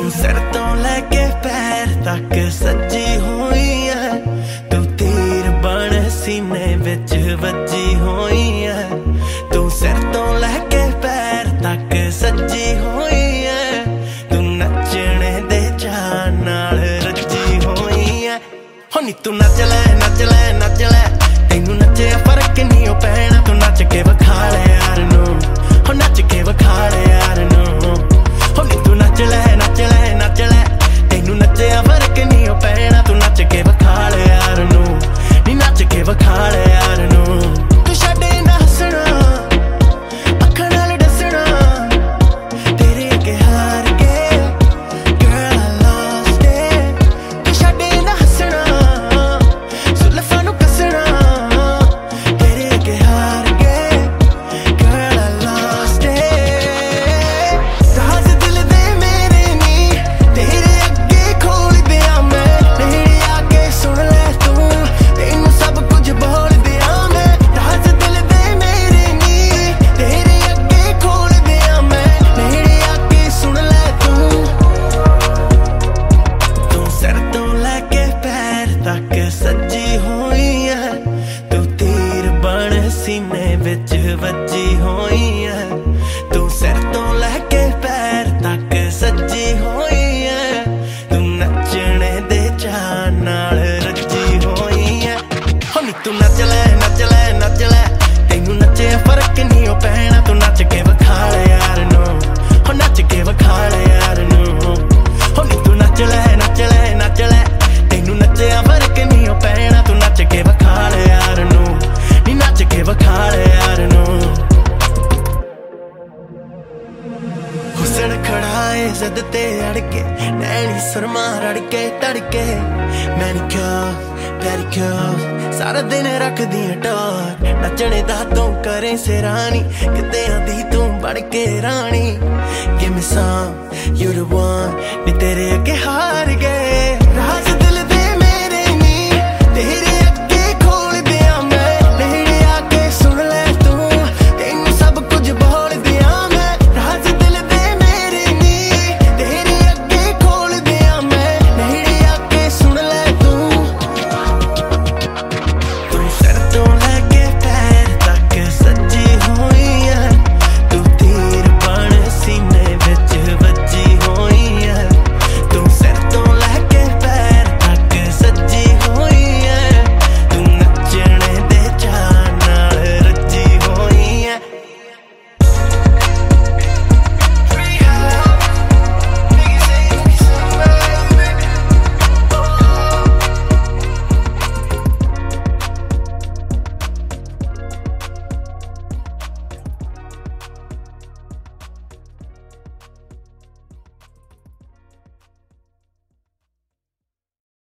सिर तो लेके पैर तक सजी हुई है, तू तीर बन सीने विच वजी हुई है। तू सिर तो लेके पैर तक सजी हुई है, तू नचने दे चाह नाल रजी हुई है। हो नी तू नच ले नच ले नच ले, तैनू नचे फर्क नहीं पैना। तू नच के विखा ले यार नू, हो नच के विखा ले यार नू। हो नी तू नच ले नच ले नच ले, तैनू नचे फर्क नहीं पैना। तू नच के विखा ले यार नू, नी नच के विखा ले यार नू। तू छड्डे ना हसना, अखां नाल दसना, तेरे अगे हार के girl I lost it। तू छड्डे ना हसना, सुल्फां नू कसना, तेरे अगे हार के girl I lost it। राज़ दिल दे मेरे नी तेरे अगे खोल दिया मैं, नेड़े आके सुन ले तू, तैनू सब कुछ बोल दिया मैं। राज़ दिल दे मेरे नी तेरे अगे खोल दिया मैं, नेड़े आके सुन ले तू। तू सिर तो लेके पैर तक सजी हुई है, तू तीर बन सीने विच वजी हुई है। तू सिर तो लेके पैर तक सजी हुई है, तू नचने दे चाह नाल रजी हुई है। हो नी तू नच ले नच ले नच ले, तैनू नचे फर्क नहीं पैना। तू नच के विखा ले यार नू, हो नच के विखा ले यार नू। हो नी तू नच ले नच ले नच ले, तैनू नचे फर्क नहीं पैना। तू नच के विखा ले यार नू, नी नच के विखा ले यार नू। हुस्न खड़ा है जिद ते अड़के, नैनी सुरमा रड़के तड़के। मैनीक्योर पेडीक्योर सारा दिन रखदी टोर, नचने दा तू करे सिरानी, किते आंदी तू बड़ के रानी। Give me some, you the one, नी तेरे अगे हार गए। राज़